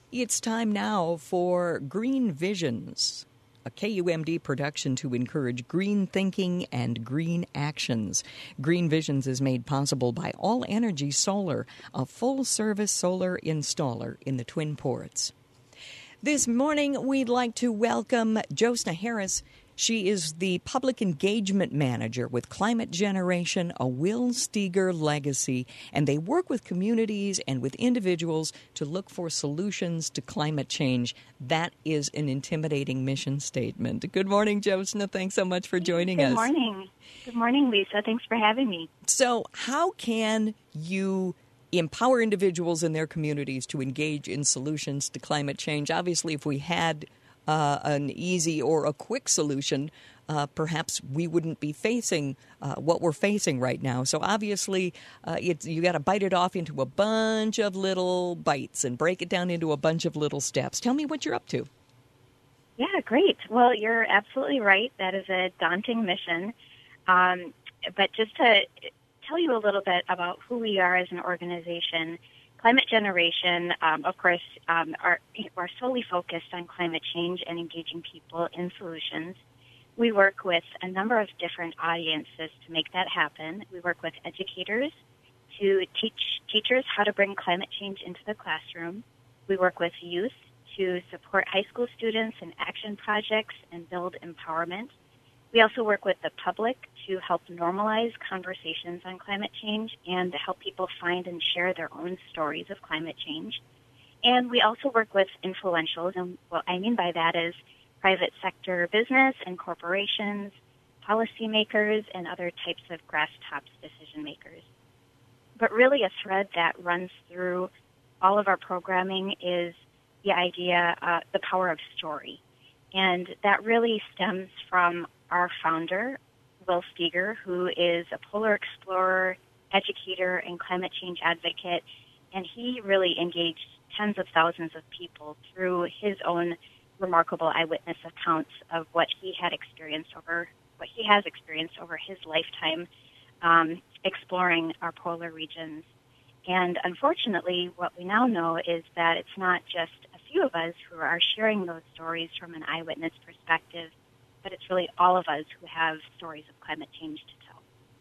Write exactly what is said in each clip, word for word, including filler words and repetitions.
It's time now for Green Visions, a K U M D production to encourage green thinking and green actions. Green Visions is made possible by All Energy Solar, a full-service solar installer in the Twin Ports. This morning, we'd like to welcome Josna Harris. She is the Public Engagement Manager with Climate Generation, a Will Steger legacy, and they work with communities and with individuals to look for solutions to climate change. That is an intimidating mission statement. Good morning, Josna. Thanks so much for joining Good us. Good morning. Good morning, Lisa. Thanks for having me. So how can you empower individuals in their communities to engage in solutions to climate change? Obviously, if we had Uh, an easy or a quick solution, uh, perhaps we wouldn't be facing uh, what we're facing right now. So obviously, uh, it's, you got to bite it off into a bunch of little bites and break it down into a bunch of little steps. Tell me what you're up to. Yeah, great. Well, you're absolutely right. That is a daunting mission. Um, but just to tell you a little bit about who we are as an organization, Climate Generation, um, of course, um, are, are solely focused on climate change and engaging people in solutions. We work with a number of different audiences to make that happen. We work with educators to teach teachers how to bring climate change into the classroom. We work with youth to support high school students in action projects and build empowerment. We also work with the public to help normalize conversations on climate change and to help people find and share their own stories of climate change. And we also work with influentials, and what I mean by that is private sector business and corporations, policymakers, and other types of grass tops decision makers. But really a thread that runs through all of our programming is the idea, uh, the power of story. And that really stems from our founder, Will Steger, who is a polar explorer, educator, and climate change advocate, and he really engaged tens of thousands of people through his own remarkable eyewitness accounts of what he had experienced over, what he has experienced over his lifetime um, exploring our polar regions. And unfortunately, what we now know is that it's not just a few of us who are sharing those stories from an eyewitness perspective, but it's really all of us who have stories of climate change to tell.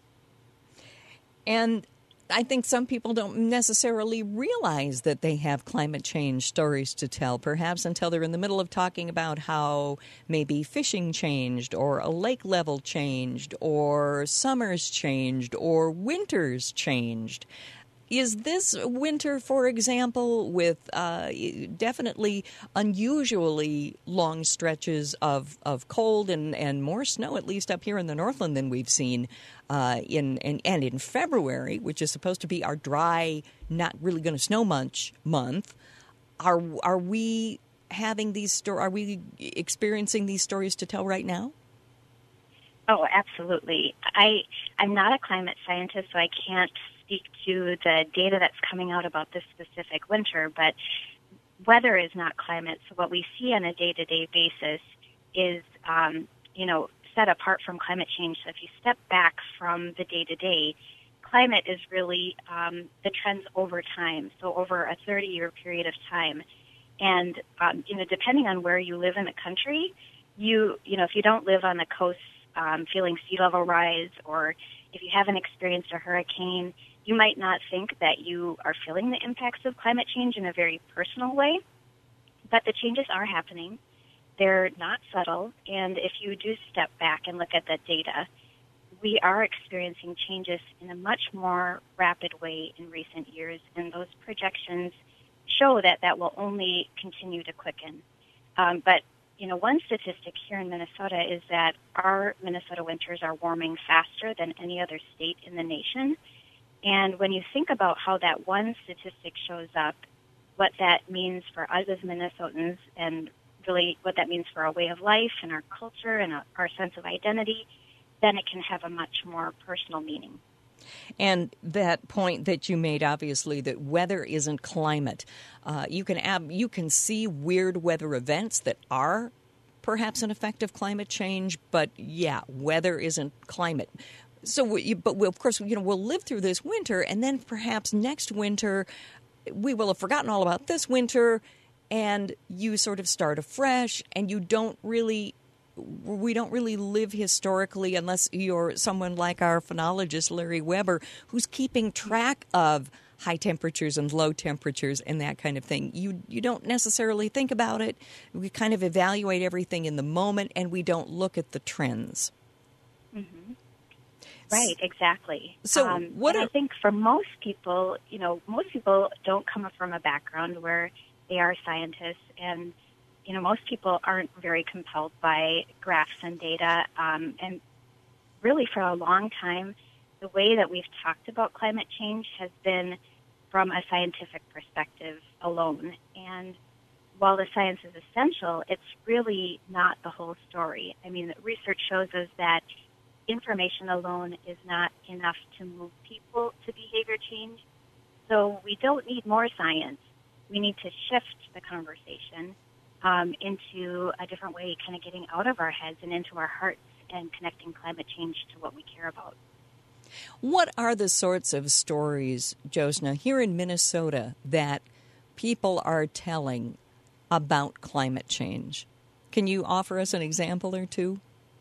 And I think some people don't necessarily realize that they have climate change stories to tell, perhaps until they're in the middle of talking about how maybe fishing changed or a lake level changed or summers changed or winters changed. Is this winter, for example, with uh, definitely unusually long stretches of, of cold and, and more snow, at least up here in the Northland, than we've seen uh, in, in and in February, which is supposed to be our dry, not really going to snow much month? Are are we having these sto- Are we experiencing these stories to tell right now? Oh, absolutely. I I'm not a climate scientist, so I can't speak to the data that's coming out about this specific winter, but weather is not climate. So what we see on a day-to-day basis is, um, you know, set apart from climate change. So if you step back from the day-to-day, climate is really um, the trends over time, so over a thirty-year period of time. And, um, you know, depending on where you live in the country, you, you know, if you don't live on the coast um, feeling sea level rise, or if you haven't experienced a hurricane, you might not think that you are feeling the impacts of climate change in a very personal way, but the changes are happening. They're not subtle, and if you do step back and look at the data, we are experiencing changes in a much more rapid way in recent years, and those projections show that that will only continue to quicken. Um, but, you know, one statistic here in Minnesota is that our Minnesota winters are warming faster than any other state in the nation. And when you think about how that one statistic shows up, what that means for us as Minnesotans, and really what that means for our way of life and our culture and our sense of identity, then it can have a much more personal meaning. And that point that you made, obviously, that weather isn't climate. Uh, you can ab- you can see weird weather events that are perhaps an effect of climate change, but yeah, weather isn't climate. So, we, but we, of course, you know, we'll live through this winter, and then perhaps next winter we will have forgotten all about this winter, and you sort of start afresh, and you don't really we don't really live historically unless you're someone like our phenologist, Larry Weber, who's keeping track of high temperatures and low temperatures and that kind of thing. You you don't necessarily think about it. We kind of evaluate everything in the moment, and we don't look at the trends. Mm-hmm. Right, exactly. So um, what and are, I think for most people, you know, most people don't come from a background where they are scientists, and you know, most people aren't very compelled by graphs and data. Um, and really, for a long time, the way that we've talked about climate change has been from a scientific perspective alone. And while the science is essential, it's really not the whole story. I mean, research shows us that information alone is not enough to move people to behavior change. So we don't need more science. We need to shift the conversation um, into a different way, kind of getting out of our heads and into our hearts and connecting climate change to what we care about. What are the sorts of stories, Josna, here in Minnesota that people are telling about climate change? Can you offer us an example or two?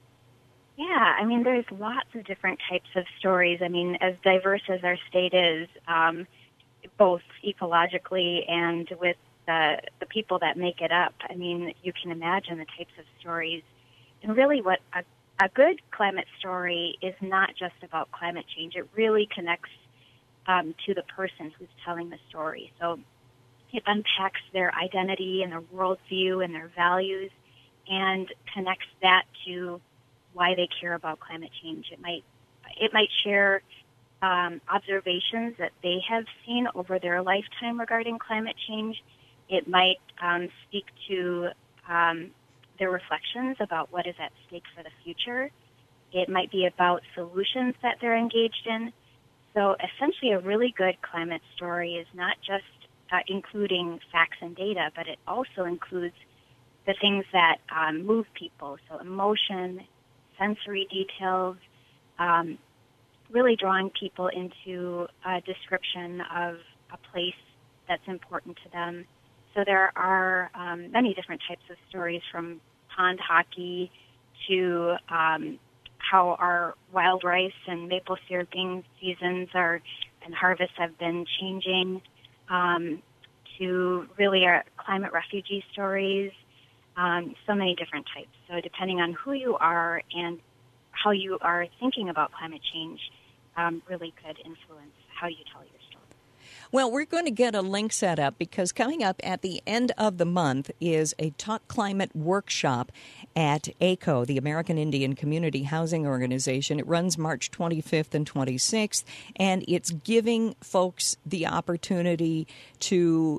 Yeah, I mean, there's lots of different types of stories. I mean, as diverse as our state is, um, both ecologically and with the, the people that make it up, I mean, you can imagine the types of stories. And really what a, a good climate story is not just about climate change. It really connects um, to the person who's telling the story. So it unpacks their identity and their worldview and their values and connects that to why they care about climate change. It might it might share um, observations that they have seen over their lifetime regarding climate change. It might um, speak to um, their reflections about what is at stake for the future. It might be about solutions that they're engaged in. So essentially, a really good climate story is not just uh, including facts and data, but it also includes the things that um, move people, so emotion, sensory details, um, really drawing people into a description of a place that's important to them. So there are um, many different types of stories, from pond hockey to um, how our wild rice and maple syrup bean seasons are and harvests have been changing, um, to really our climate refugee stories. Um, so many different types. So depending on who you are and how you are thinking about climate change, um, really could influence how you tell your story. Well, we're going to get a link set up because coming up at the end of the month is a Talk Climate workshop at A C O, the American Indian Community Housing Organization. It runs March twenty-fifth and twenty-sixth, and it's giving folks the opportunity to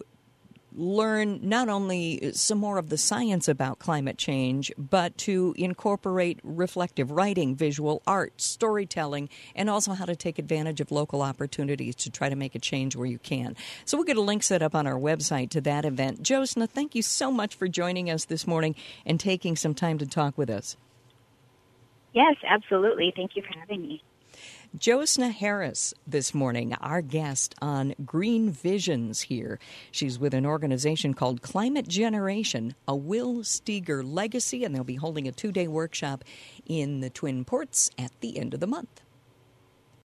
learn not only some more of the science about climate change, but to incorporate reflective writing, visual art, storytelling, and also how to take advantage of local opportunities to try to make a change where you can. So we'll get a link set up on our website to that event. Josna, thank you so much for joining us this morning and taking some time to talk with us. Yes, absolutely. Thank you for having me. Josna Harris this morning, our guest on Green Visions here. She's with an organization called Climate Generation, a Will Steger legacy, and they'll be holding a two-day workshop in the Twin Ports at the end of the month.